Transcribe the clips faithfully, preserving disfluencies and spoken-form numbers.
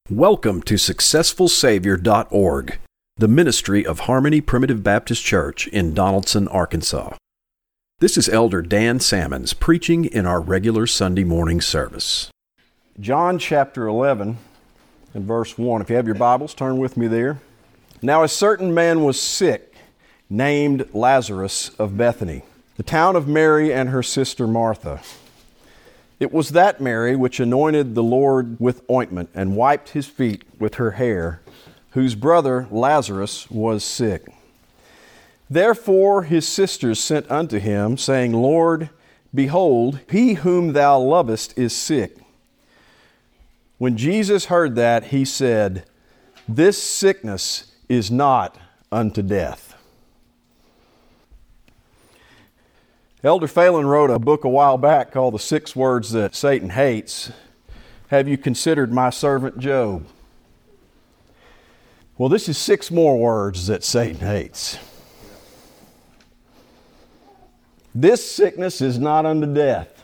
Welcome to successful savior dot org, the ministry of Harmony Primitive Baptist Church in Donaldson, Arkansas. This is Elder Dan Sammons preaching in our regular Sunday morning service. John chapter eleven and verse one. If you have your Bibles, turn with me there. Now a certain man was sick, named Lazarus of Bethany, the town of Mary and her sister Martha. It was that Mary which anointed the Lord with ointment and wiped his feet with her hair, whose brother Lazarus was sick. Therefore his sisters sent unto him, saying, Lord, behold, he whom thou lovest is sick. When Jesus heard that, he said, This sickness is not unto death. Elder Phelan wrote a book a while back called The Six Words That Satan Hates. Have you considered my servant Job? Well, this is six more words that Satan hates. This sickness is not unto death.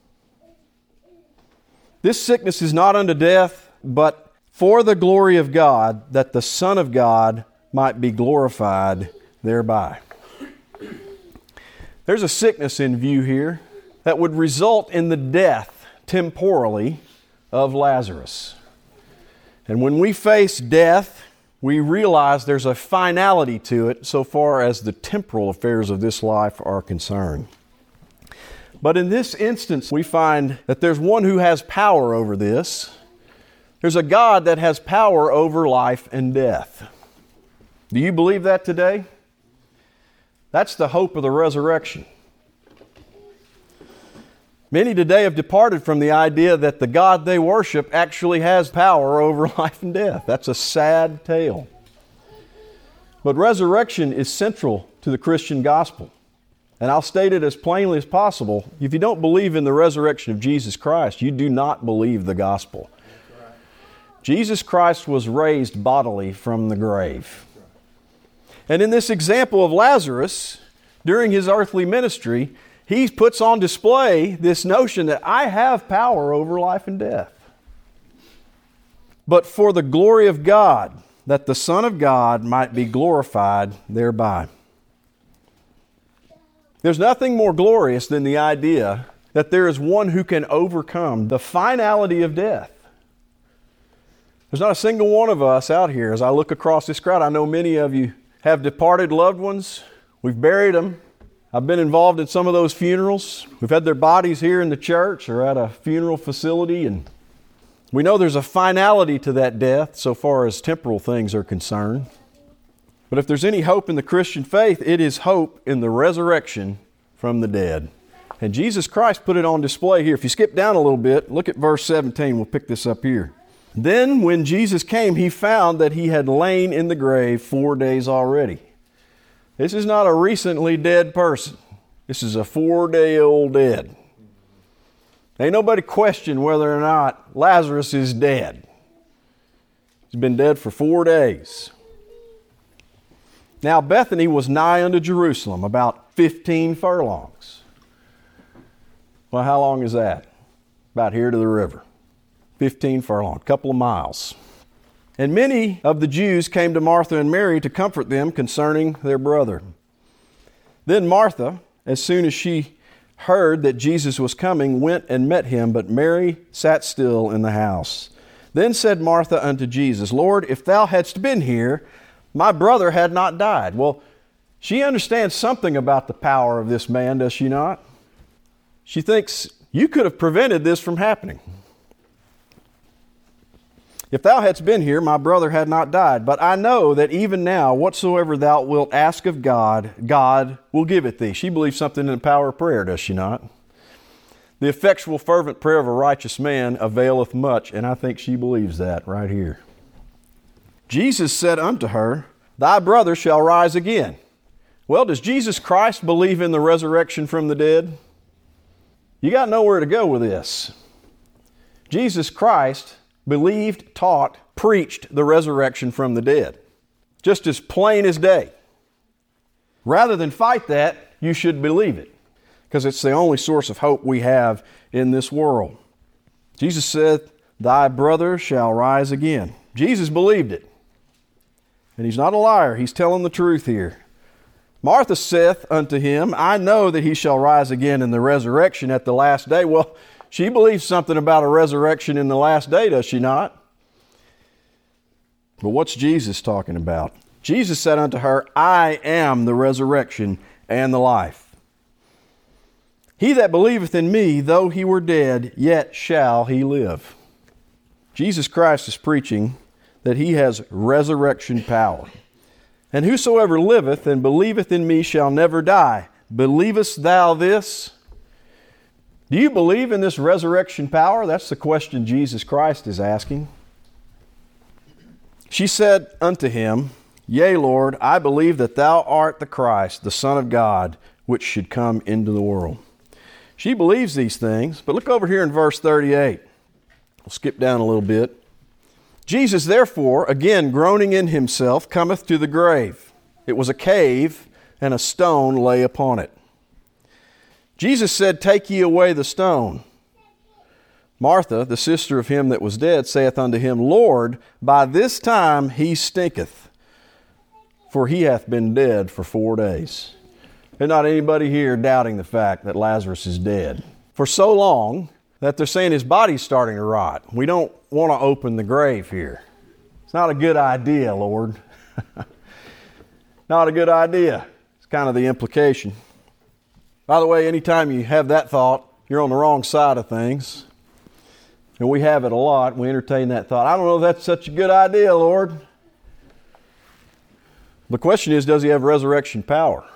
This sickness is not unto death, but for the glory of God, that the Son of God might be glorified thereby. There's a sickness in view here that would result in the death, temporally, of Lazarus. And when we face death, we realize there's a finality to it so far as the temporal affairs of this life are concerned. But in this instance, we find that there's one who has power over this. There's a God that has power over life and death. Do you believe that today? That's the hope of the resurrection. Many today have departed from the idea that the God they worship actually has power over life and death. That's a sad tale. But resurrection is central to the Christian gospel. And I'll state it as plainly as possible. If you don't believe in the resurrection of Jesus Christ, you do not believe the gospel. Jesus Christ was raised bodily from the grave. And in this example of Lazarus, during his earthly ministry, he puts on display this notion that I have power over life and death. But for the glory of God, that the Son of God might be glorified thereby. There's nothing more glorious than the idea that there is one who can overcome the finality of death. There's not a single one of us out here, as I look across this crowd, I know many of you have departed loved ones. We've buried them. I've been involved in some of those funerals. We've had their bodies here in the church or at a funeral facility, and we know there's a finality to that death so far as temporal things are concerned. But if there's any hope in the Christian faith, it is hope in the resurrection from the dead. And Jesus Christ put it on display here. If you skip down a little bit, look at verse seventeen. We'll pick this up here. Then when Jesus came, he found that he had lain in the grave four days already. This is not a recently dead person. This is a four-day-old dead. Ain't nobody question whether or not Lazarus is dead. He's been dead for four days. Now Bethany was nigh unto Jerusalem, about fifteen furlongs. Well, how long is that? About here to the river. Fifteen furlongs, a couple of miles. And many of the Jews came to Martha and Mary to comfort them concerning their brother. Then Martha, as soon as she heard that Jesus was coming, went and met him, but Mary sat still in the house. Then said Martha unto Jesus, Lord, if thou hadst been here, my brother had not died. Well, she understands something about the power of this man, does she not? She thinks, you could have prevented this from happening. If thou hadst been here, my brother had not died. But I know that even now, whatsoever thou wilt ask of God, God will give it thee. She believes something in the power of prayer, does she not? The effectual, fervent prayer of a righteous man availeth much, and I think she believes that right here. Jesus said unto her, Thy brother shall rise again. Well, does Jesus Christ believe in the resurrection from the dead? You got nowhere to go with this. Jesus Christ believed, taught, preached the resurrection from the dead. Just as plain as day. Rather than fight that, you should believe it. Because it's the only source of hope we have in this world. Jesus said, thy brother shall rise again. Jesus believed it. And he's not a liar. He's telling the truth here. Martha saith unto him, I know that he shall rise again in the resurrection at the last day. Well, she believes something about a resurrection in the last day, does she not? But what's Jesus talking about? Jesus said unto her, I am the resurrection and the life. He that believeth in me, though he were dead, yet shall he live. Jesus Christ is preaching that he has resurrection power. And whosoever liveth and believeth in me shall never die. Believest thou this? Do you believe in this resurrection power? That's the question Jesus Christ is asking. She said unto him, Yea, Lord, I believe that thou art the Christ, the Son of God, which should come into the world. She believes these things, but look over here in verse thirty-eight. We'll skip down a little bit. Jesus, therefore, again groaning in himself, cometh to the grave. It was a cave, and a stone lay upon it. Jesus said, Take ye away the stone. Martha, the sister of him that was dead, saith unto him, Lord, by this time he stinketh, for he hath been dead for four days. There's not anybody here doubting the fact that Lazarus is dead. For so long that they're saying his body's starting to rot. We don't want to open the grave here. It's not a good idea, Lord. Not a good idea. It's kind of the implication. By the way, anytime you have that thought, you're on the wrong side of things. And we have it a lot. We entertain that thought. I don't know if that's such a good idea, Lord. The question is, does he have resurrection power?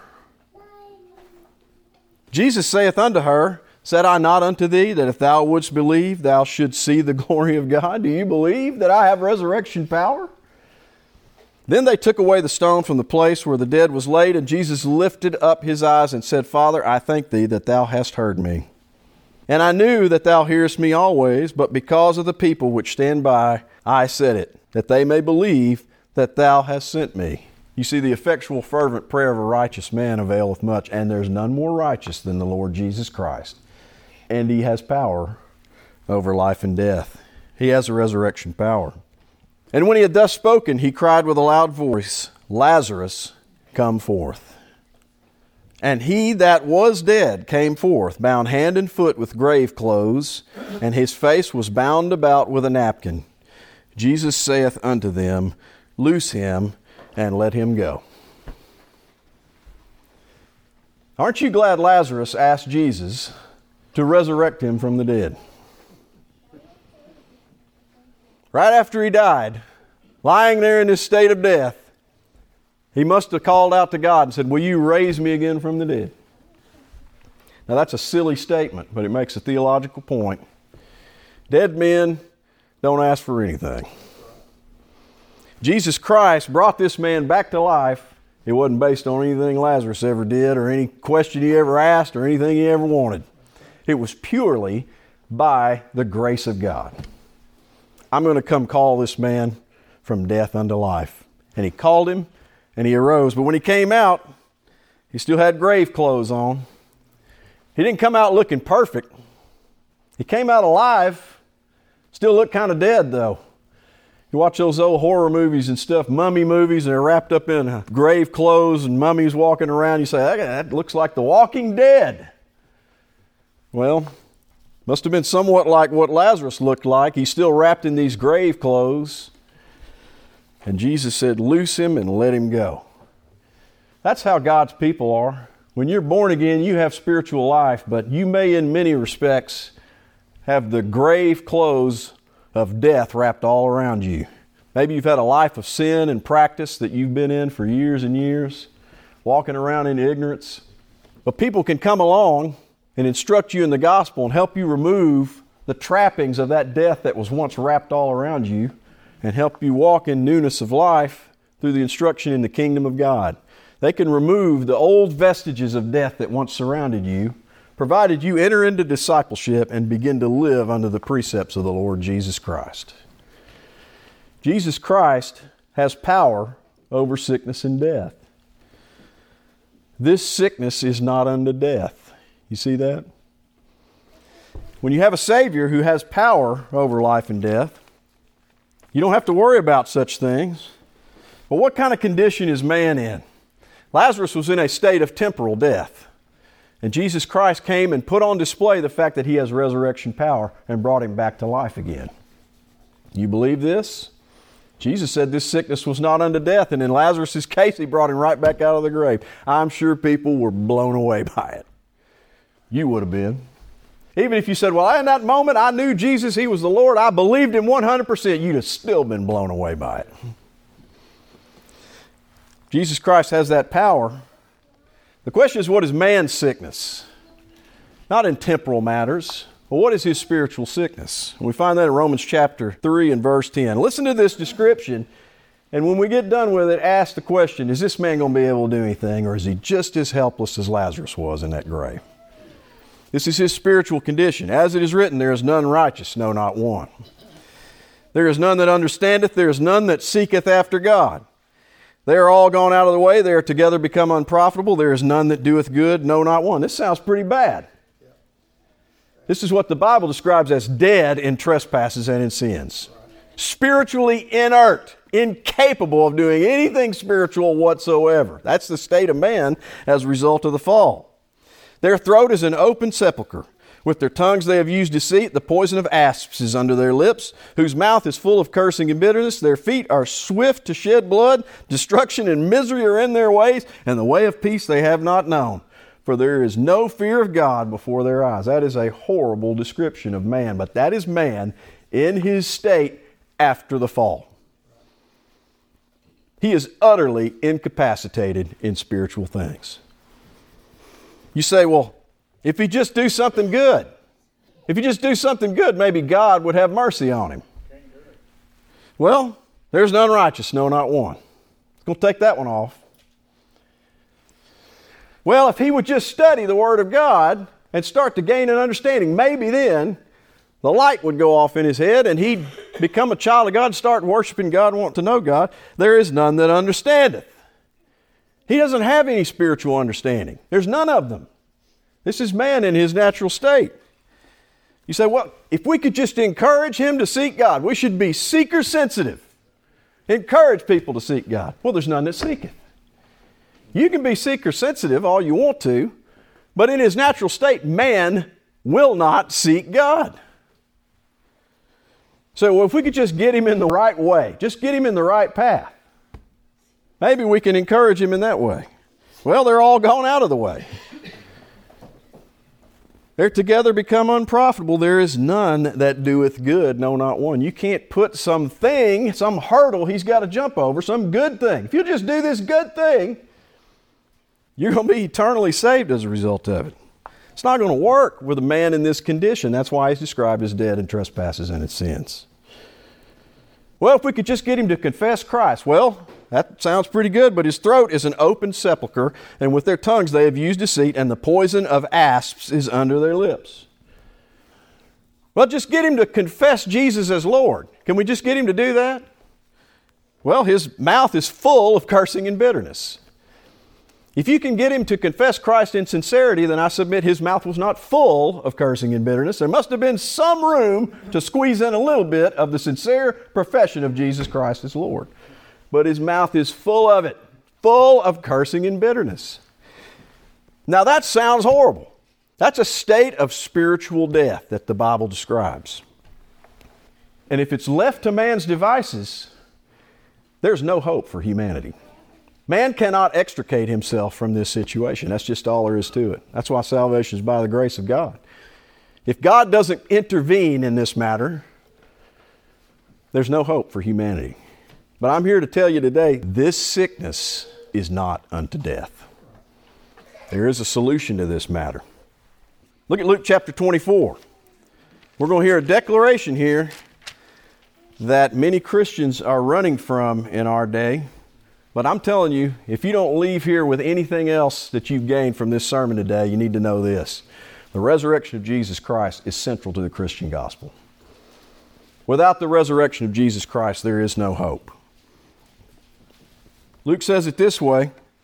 Jesus saith unto her, Said I not unto thee that if thou wouldst believe, thou shouldst see the glory of God? Do you believe that I have resurrection power? Then they took away the stone from the place where the dead was laid, and Jesus lifted up his eyes and said, Father, I thank thee that thou hast heard me. And I knew that thou hearest me always, but because of the people which stand by, I said it, that they may believe that thou hast sent me. You see, the effectual fervent prayer of a righteous man availeth much, and there's none more righteous than the Lord Jesus Christ. And he has power over life and death. He has a resurrection power. And when he had thus spoken, he cried with a loud voice, Lazarus, come forth. And he that was dead came forth, bound hand and foot with grave clothes, and his face was bound about with a napkin. Jesus saith unto them, Loose him, and let him go. Aren't you glad Lazarus asked Jesus to resurrect him from the dead? Right after he died, lying there in this state of death, he must have called out to God and said, Will you raise me again from the dead? Now that's a silly statement, but it makes a theological point. Dead men don't ask for anything. Jesus Christ brought this man back to life. It wasn't based on anything Lazarus ever did or any question he ever asked or anything he ever wanted. It was purely by the grace of God. I'm going to come call this man from death unto life. And he called him, and he arose. But when he came out, he still had grave clothes on. He didn't come out looking perfect. He came out alive. Still looked kind of dead, though. You watch those old horror movies and stuff, mummy movies, and they're wrapped up in grave clothes and mummies walking around. You say, that looks like The Walking Dead. Well, must have been somewhat like what Lazarus looked like. He's still wrapped in these grave clothes. And Jesus said, Loose him and let him go. That's how God's people are. When you're born again, you have spiritual life, but you may in many respects have the grave clothes of death wrapped all around you. Maybe you've had a life of sin and practice that you've been in for years and years, walking around in ignorance. But people can come along and instruct you in the gospel and help you remove the trappings of that death that was once wrapped all around you and help you walk in newness of life through the instruction in the kingdom of God. They can remove the old vestiges of death that once surrounded you, provided you enter into discipleship and begin to live under the precepts of the Lord Jesus Christ. Jesus Christ has power over sickness and death. This sickness is not unto death. You see that? When you have a Savior who has power over life and death, you don't have to worry about such things. But what kind of condition is man in? Lazarus was in a state of temporal death. And Jesus Christ came and put on display the fact that He has resurrection power and brought him back to life again. You believe this? Jesus said this sickness was not unto death, and in Lazarus' case, He brought him right back out of the grave. I'm sure people were blown away by it. You would have been. Even if you said, well, in that moment I knew Jesus, He was the Lord, I believed Him one hundred percent, you'd have still been blown away by it. Jesus Christ has that power. The question is, what is man's sickness? Not in temporal matters, but what is his spiritual sickness? And we find that in Romans chapter three and verse ten. Listen to this description, and when we get done with it, ask the question, is this man going to be able to do anything, or is he just as helpless as Lazarus was in that grave? This is his spiritual condition. As it is written, there is none righteous, no, not one. There is none that understandeth, there is none that seeketh after God. They are all gone out of the way. They are together become unprofitable. There is none that doeth good, no, not one. This sounds pretty bad. This is what the Bible describes as dead in trespasses and in sins. Spiritually inert, incapable of doing anything spiritual whatsoever. That's the state of man as a result of the fall. Their throat is an open sepulchre. With their tongues they have used deceit. The poison of asps is under their lips, whose mouth is full of cursing and bitterness. Their feet are swift to shed blood. Destruction and misery are in their ways, and the way of peace they have not known. For there is no fear of God before their eyes. That is a horrible description of man, but that is man in his state after the fall. He is utterly incapacitated in spiritual things. You say, well, if he just do something good, if he just do something good, maybe God would have mercy on him. Well, there's none righteous, no, not one. I'm going to take that one off. Well, if he would just study the Word of God and start to gain an understanding, maybe then the light would go off in his head and he'd become a child of God and start worshiping God and want to know God. There is none that understandeth. He doesn't have any spiritual understanding. There's none of them. This is man in his natural state. You say, well, if we could just encourage him to seek God, we should be seeker sensitive. Encourage people to seek God. Well, there's none that seeketh. You can be seeker sensitive all you want to, but in his natural state, man will not seek God. So well, if we could just get him in the right way, just get him in the right path, maybe we can encourage him in that way. Well, they're all gone out of the way. They're together become unprofitable. There is none that doeth good, no, not one. You can't put something, some hurdle he's got to jump over, some good thing. If you just do this good thing, you're going to be eternally saved as a result of it. It's not going to work with a man in this condition. That's why he's described as dead in trespasses and in sins. Well, if we could just get him to confess Christ, well, that sounds pretty good, but his throat is an open sepulchre, and with their tongues they have used deceit, and the poison of asps is under their lips. Well, just get him to confess Jesus as Lord. Can we just get him to do that? Well, his mouth is full of cursing and bitterness. If you can get him to confess Christ in sincerity, then I submit his mouth was not full of cursing and bitterness. There must have been some room to squeeze in a little bit of the sincere profession of Jesus Christ as Lord. But his mouth is full of it, full of cursing and bitterness. Now that sounds horrible. That's a state of spiritual death that the Bible describes. And if it's left to man's devices, there's no hope for humanity. Man cannot extricate himself from this situation. That's just all there is to it. That's why salvation is by the grace of God. If God doesn't intervene in this matter, there's no hope for humanity. But I'm here to tell you today, this sickness is not unto death. There is a solution to this matter. Look at Luke chapter twenty-four. We're going to hear a declaration here that many Christians are running from in our day. But I'm telling you, if you don't leave here with anything else that you've gained from this sermon today, you need to know this. The resurrection of Jesus Christ is central to the Christian gospel. Without the resurrection of Jesus Christ, there is no hope. Luke says it this way,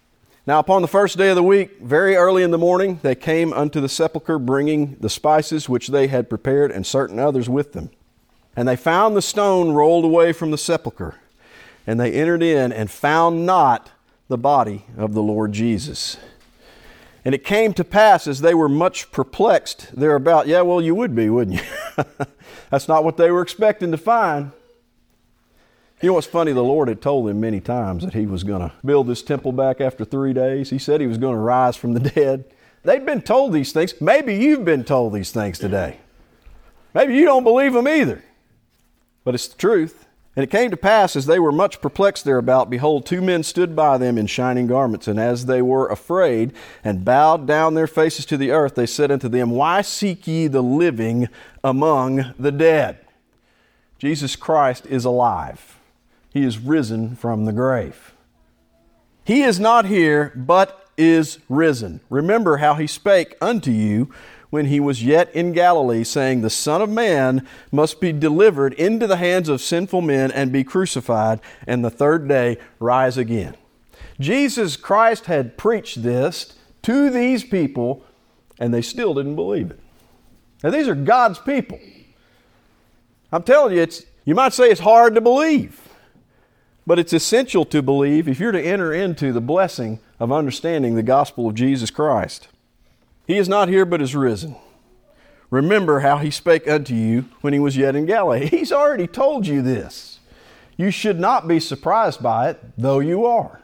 Now upon the first day of the week, very early in the morning, they came unto the sepulchre, bringing the spices which they had prepared, and certain others with them. And they found the stone rolled away from the sepulchre. And they entered in and found not the body of the Lord Jesus. And it came to pass, as they were much perplexed thereabout. Yeah, well, you would be, wouldn't you? That's not what they were expecting to find. You know what's funny? The Lord had told them many times that He was going to build this temple back after three days. He said He was going to rise from the dead. They'd been told these things. Maybe you've been told these things today. Maybe you don't believe them either. But it's the truth. And it came to pass, as they were much perplexed thereabout, behold, two men stood by them in shining garments. And as they were afraid, and bowed down their faces to the earth, they said unto them, Why seek ye the living among the dead? Jesus Christ is alive. He is risen from the grave. He is not here, but is risen. Remember how He spake unto you when He was yet in Galilee, saying, The Son of Man must be delivered into the hands of sinful men and be crucified, and the third day rise again. Jesus Christ had preached this to these people, and they still didn't believe it. Now, these are God's people. I'm telling you, it's, you might say it's hard to believe, but it's essential to believe if you're to enter into the blessing of understanding the gospel of Jesus Christ. He is not here, but is risen. Remember how He spake unto you when He was yet in Galilee. He's already told you this. You should not be surprised by it, though you are.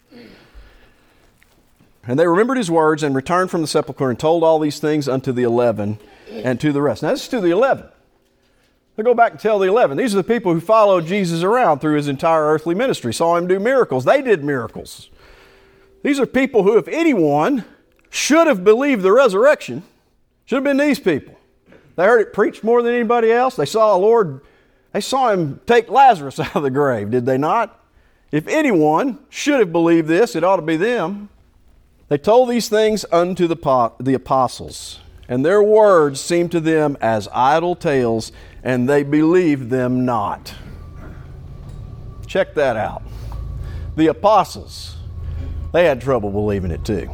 And they remembered His words and returned from the sepulchre and told all these things unto the eleven and to the rest. Now, this is to the eleven. They go back and tell the eleven. These are the people who followed Jesus around through His entire earthly ministry, saw Him do miracles. They did miracles. These are people who, if anyone should have believed the resurrection, should have been these people. They heard it preached more than anybody else. They saw the Lord, they saw Him take Lazarus out of the grave, did they not? If anyone should have believed this, it ought to be them. They told these things unto the, the apostles, and their words seemed to them as idle tales, and they believed them not. Check that out. The apostles, they had trouble believing it too.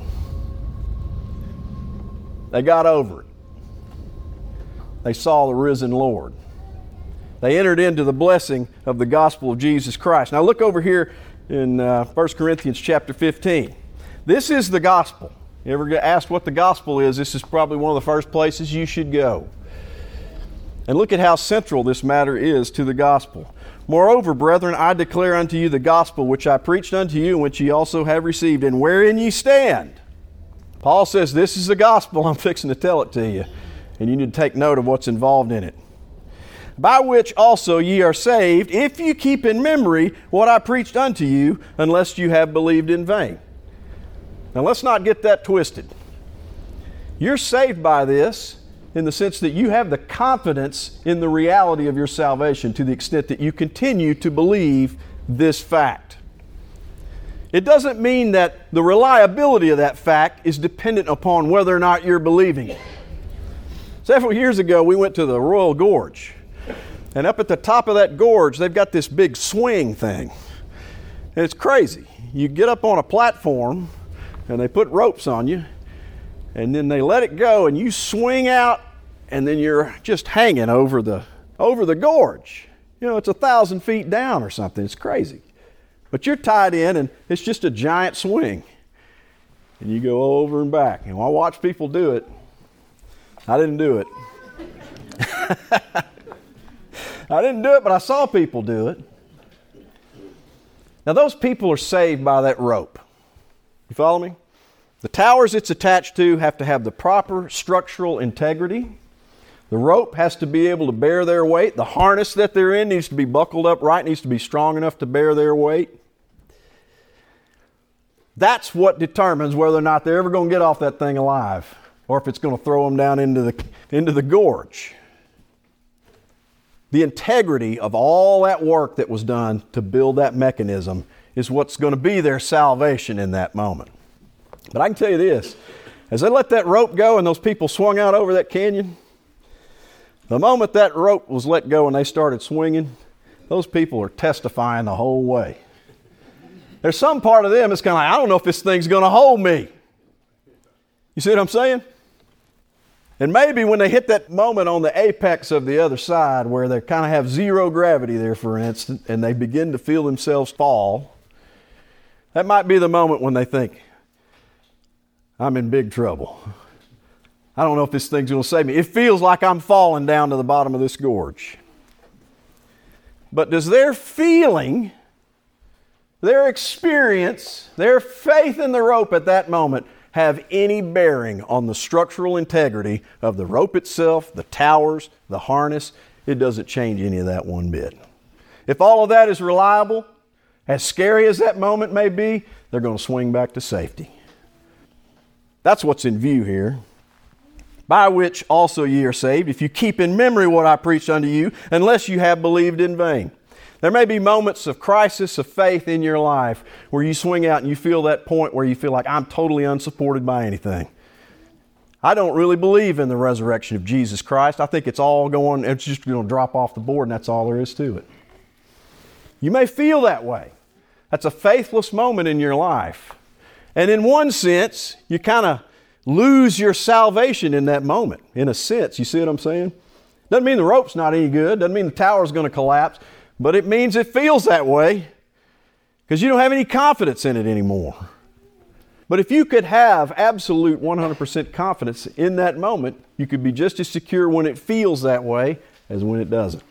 They got over it. They saw the risen Lord. They entered into the blessing of the gospel of Jesus Christ. Now look over here in uh, First Corinthians chapter fifteen. This is the gospel. You ever get asked what the gospel is? This is probably one of the first places you should go. And look at how central this matter is to the gospel. Moreover, brethren, I declare unto you the gospel which I preached unto you, and which ye also have received, and wherein ye stand. Paul says, this is the gospel. I'm fixing to tell it to you. And you need to take note of what's involved in it. By which also ye are saved, if you keep in memory what I preached unto you, unless you have believed in vain. Now let's not get that twisted. You're saved by this in the sense that you have the confidence in the reality of your salvation to the extent that you continue to believe this fact. It doesn't mean that the reliability of that fact is dependent upon whether or not you're believing it. Several years ago, we went to the Royal Gorge. And up at the top of that gorge, they've got this big swing thing. And it's crazy. You get up on a platform, and they put ropes on you, and then they let it go, and you swing out, and then you're just hanging over the, over the gorge. You know, it's a thousand feet down or something. It's crazy. But you're tied in, and it's just a giant swing. And you go over and back. And I watch people do it. I didn't do it. I didn't do it, but I saw people do it. Now, those people are saved by that rope. You follow me? The towers it's attached to have to have the proper structural integrity. The rope has to be able to bear their weight. The harness that they're in needs to be buckled up right, needs to be strong enough to bear their weight. That's what determines whether or not they're ever going to get off that thing alive, or if it's going to throw them down into the, into the gorge. The integrity of all that work that was done to build that mechanism is what's going to be their salvation in that moment. But I can tell you this, as they let that rope go and those people swung out over that canyon, the moment that rope was let go and they started swinging, those people are testifying the whole way. There's some part of them that's kind of like, I don't know if this thing's going to hold me. You see what I'm saying? And maybe when they hit that moment on the apex of the other side where they kind of have zero gravity there, for instance, and they begin to feel themselves fall, that might be the moment when they think, I'm in big trouble. I don't know if this thing's going to save me. It feels like I'm falling down to the bottom of this gorge. But does their feeling, their experience, their faith in the rope at that moment have any bearing on the structural integrity of the rope itself, the towers, the harness? It doesn't change any of that one bit. If all of that is reliable, as scary as that moment may be, they're going to swing back to safety. That's what's in view here. By which also ye are saved, if you keep in memory what I preached unto you, unless you have believed in vain. There may be moments of crisis of faith in your life where you swing out and you feel that point where you feel like, I'm totally unsupported by anything. I don't really believe in the resurrection of Jesus Christ. I think it's all going, it's just going to drop off the board and that's all there is to it. You may feel that way. That's a faithless moment in your life. And in one sense, you kind of lose your salvation in that moment, in a sense. You see what I'm saying? Doesn't mean the rope's not any good. Doesn't mean the tower's going to collapse. But it means it feels that way because you don't have any confidence in it anymore. But if you could have absolute one hundred percent confidence in that moment, you could be just as secure when it feels that way as when it doesn't.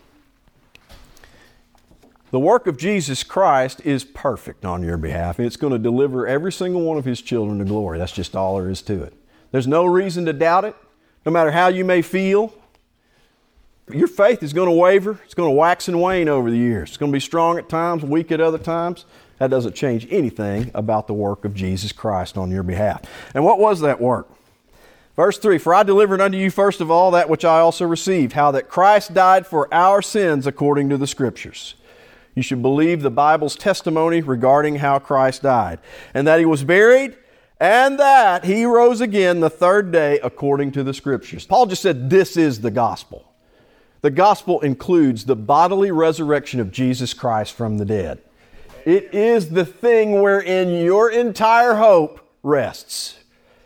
The work of Jesus Christ is perfect on your behalf, and it's going to deliver every single one of His children to glory. That's just all there is to it. There's no reason to doubt it, no matter how you may feel. Your faith is going to waver. It's going to wax and wane over the years. It's going to be strong at times, weak at other times. That doesn't change anything about the work of Jesus Christ on your behalf. And what was that work? Verse three, for I delivered unto you first of all that which I also received, how that Christ died for our sins according to the Scriptures. You should believe the Bible's testimony regarding how Christ died, and that He was buried, and that He rose again the third day according to the Scriptures. Paul just said this is the gospel. The gospel includes the bodily resurrection of Jesus Christ from the dead. It is the thing wherein your entire hope rests.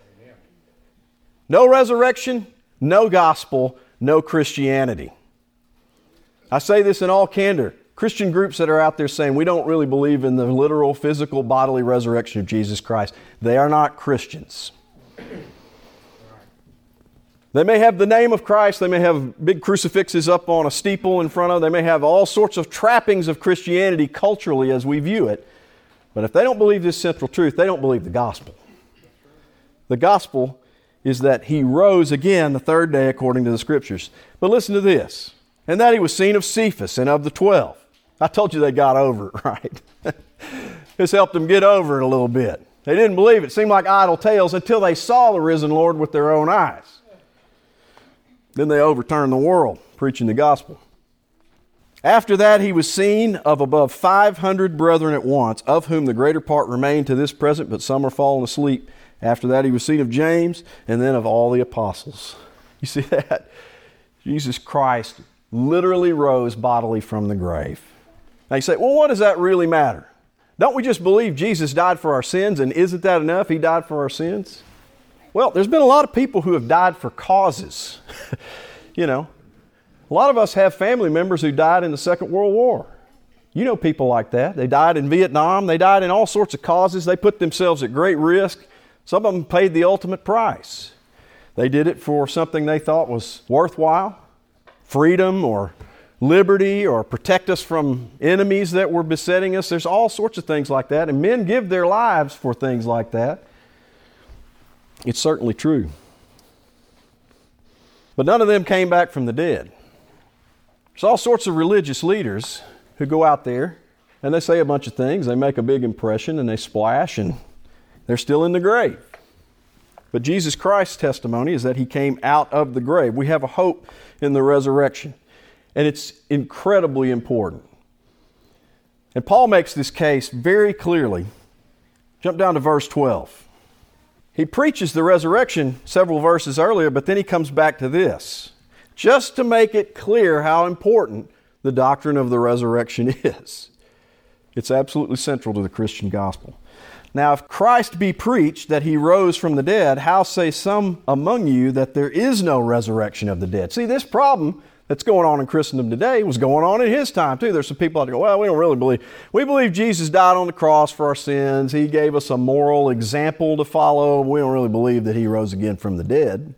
No resurrection, no gospel, no Christianity. I say this in all candor. Christian groups that are out there saying we don't really believe in the literal, physical, bodily resurrection of Jesus Christ, they are not Christians. They may have the name of Christ, they may have big crucifixes up on a steeple in front of them, they may have all sorts of trappings of Christianity culturally as we view it, but if they don't believe this central truth, they don't believe the gospel. The gospel is that He rose again the third day according to the Scriptures. But listen to this, and that He was seen of Cephas and of the twelve. I told you they got over it, right? This helped them get over it a little bit. They didn't believe it. It seemed like idle tales until they saw the risen Lord with their own eyes. Then they overturned the world, preaching the gospel. After that, He was seen of above five hundred brethren at once, of whom the greater part remain to this present, but some are fallen asleep. After that, He was seen of James, and then of all the apostles. You see that? Jesus Christ literally rose bodily from the grave. Now you say, well, what does that really matter? Don't we just believe Jesus died for our sins, and isn't that enough? He died for our sins? Well, there's been a lot of people who have died for causes. You know, a lot of us have family members who died in the Second World War. You know people like that. They died in Vietnam. They died in all sorts of causes. They put themselves at great risk. Some of them paid the ultimate price. They did it for something they thought was worthwhile, freedom or liberty, or protect us from enemies that were besetting us. There's all sorts of things like that, and men give their lives for things like that. It's certainly true. But none of them came back from the dead. There's all sorts of religious leaders who go out there and they say a bunch of things. They make a big impression and they splash and they're still in the grave. But Jesus Christ's testimony is that He came out of the grave. We have a hope in the resurrection. And it's incredibly important. And Paul makes this case very clearly. Jump down to verse twelve. He preaches the resurrection several verses earlier, but then he comes back to this, just to make it clear how important the doctrine of the resurrection is. It's absolutely central to the Christian gospel. Now, if Christ be preached that he rose from the dead, how say some among you that there is no resurrection of the dead? See, this problem that's going on in Christendom today was going on in his time too. There's some people that go, well, we don't really believe. We believe Jesus died on the cross for our sins. He gave us a moral example to follow. We don't really believe that he rose again from the dead.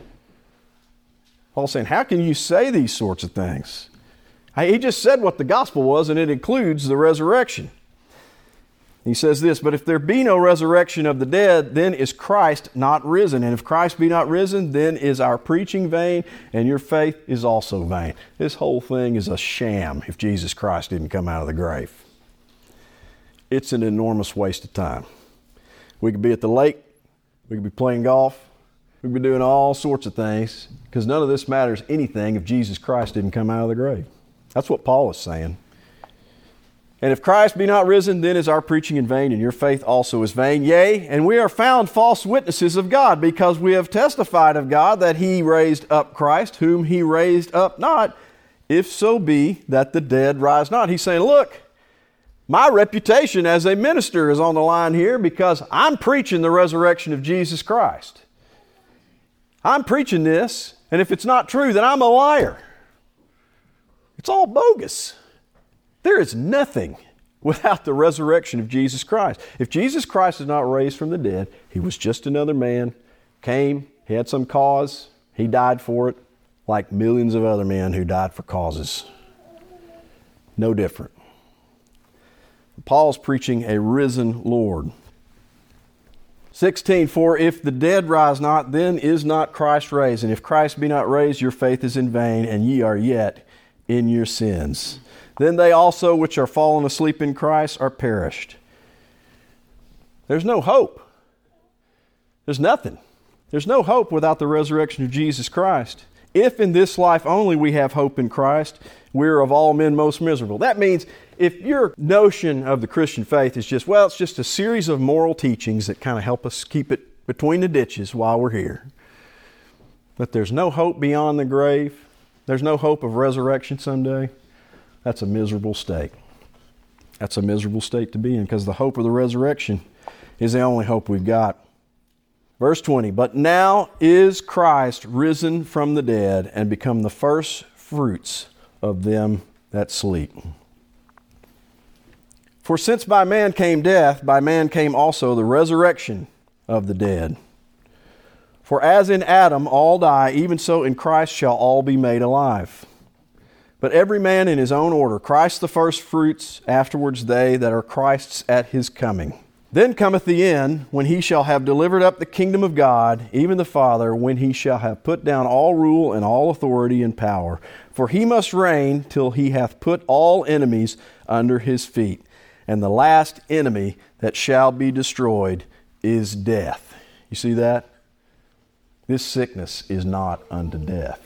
Paul's saying, how can you say these sorts of things? He just said what the gospel was, and it includes the resurrection. He says this, but if there be no resurrection of the dead, then is Christ not risen. And if Christ be not risen, then is our preaching vain, and your faith is also vain. This whole thing is a sham if Jesus Christ didn't come out of the grave. It's an enormous waste of time. We could be at the lake, we could be playing golf, we could be doing all sorts of things, because none of this matters anything if Jesus Christ didn't come out of the grave. That's what Paul is saying. And if Christ be not risen, then is our preaching in vain, and your faith also is vain. Yea, and we are found false witnesses of God, because we have testified of God that he raised up Christ, whom he raised up not, if so be that the dead rise not. He's saying, look, my reputation as a minister is on the line here, because I'm preaching the resurrection of Jesus Christ. I'm preaching this, and if it's not true, then I'm a liar. It's all bogus. There is nothing without the resurrection of Jesus Christ. If Jesus Christ is not raised from the dead, he was just another man, came, he had some cause, he died for it, like millions of other men who died for causes. No different. Paul's preaching a risen Lord. sixteen, for if the dead rise not, then is not Christ raised. And if Christ be not raised, your faith is in vain, and ye are yet in your sins. Then they also which are fallen asleep in Christ are perished. There's no hope. There's nothing. There's no hope without the resurrection of Jesus Christ. If in this life only we have hope in Christ, we're of all men most miserable. That means if your notion of the Christian faith is just, well, it's just a series of moral teachings that kind of help us keep it between the ditches while we're here, but there's no hope beyond the grave, there's no hope of resurrection someday, that's a miserable state. That's a miserable state to be in, because the hope of the resurrection is the only hope we've got. Verse twenty, but now is Christ risen from the dead and become the first fruits of them that sleep. For since by man came death, by man came also the resurrection of the dead. For as in Adam all die, even so in Christ shall all be made alive. But every man in his own order, Christ the first fruits, afterwards they that are Christ's at his coming. Then cometh the end, when he shall have delivered up the kingdom of God, even the Father, when he shall have put down all rule and all authority and power. For he must reign till he hath put all enemies under his feet. And the last enemy that shall be destroyed is death. You see that? This sickness is not unto death.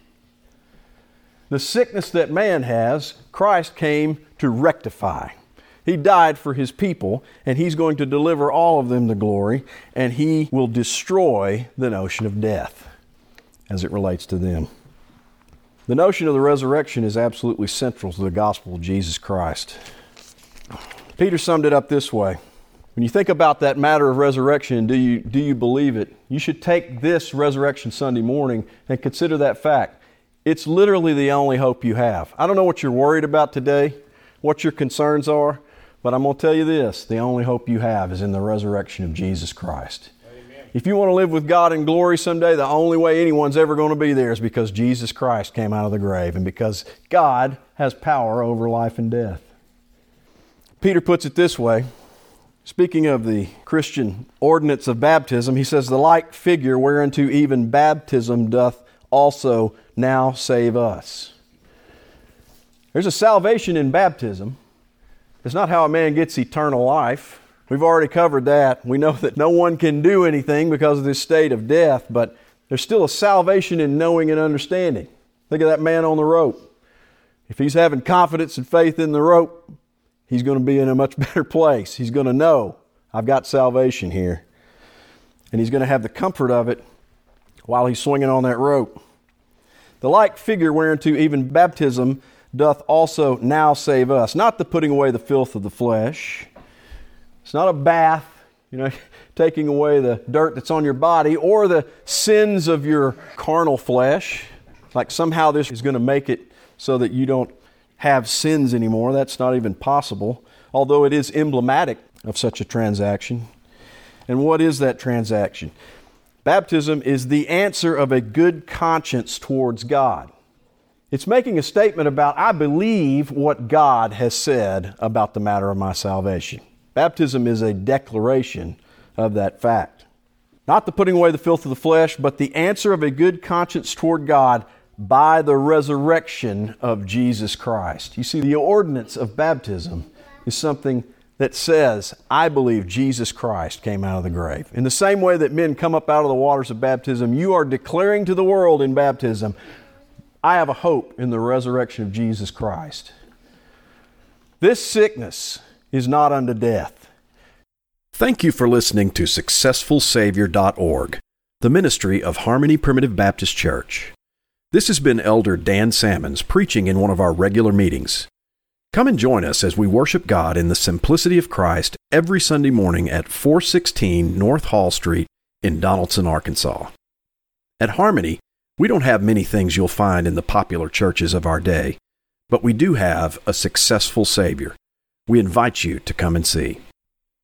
The sickness that man has, Christ came to rectify. He died for his people, and he's going to deliver all of them to glory, and he will destroy the notion of death as it relates to them. The notion of the resurrection is absolutely central to the gospel of Jesus Christ. Peter summed it up this way. When you think about that matter of resurrection, do you, do you believe it? You should take this Resurrection Sunday morning and consider that fact. It's literally the only hope you have. I don't know what you're worried about today, what your concerns are, but I'm going to tell you this, the only hope you have is in the resurrection of Jesus Christ. Amen. If you want to live with God in glory someday, the only way anyone's ever going to be there is because Jesus Christ came out of the grave and because God has power over life and death. Peter puts it this way, speaking of the Christian ordinance of baptism, he says, the like figure whereunto even baptism doth also now save us. There's a salvation in baptism. It's not how a man gets eternal life. We've already covered that. We know that no one can do anything because of this state of death, but there's still a salvation in knowing and understanding. Think of that man on the rope. If he's having confidence and faith in the rope, he's going to be in a much better place. He's going to know, I've got salvation here. And he's going to have the comfort of it while he's swinging on that rope. The like figure whereunto even baptism doth also now save us. Not the putting away the filth of the flesh. It's not a bath, you know, taking away the dirt that's on your body or the sins of your carnal flesh. Like somehow this is going to make it so that you don't have sins anymore. That's not even possible, although it is emblematic of such a transaction. And what is that transaction? Baptism is the answer of a good conscience towards God. It's making a statement about, I believe what God has said about the matter of my salvation. Baptism is a declaration of that fact. Not the putting away the filth of the flesh, but the answer of a good conscience toward God by the resurrection of Jesus Christ. You see, the ordinance of baptism is something that says, I believe Jesus Christ came out of the grave. In the same way that men come up out of the waters of baptism, you are declaring to the world in baptism, I have a hope in the resurrection of Jesus Christ. This sickness is not unto death. Thank you for listening to successful savior dot org, the ministry of Harmony Primitive Baptist Church. This has been Elder Dan Sammons preaching in one of our regular meetings. Come and join us as we worship God in the simplicity of Christ every Sunday morning at four sixteen North Hall Street in Donaldson, Arkansas. At Harmony, we don't have many things you'll find in the popular churches of our day, but we do have a successful Savior. We invite you to come and see.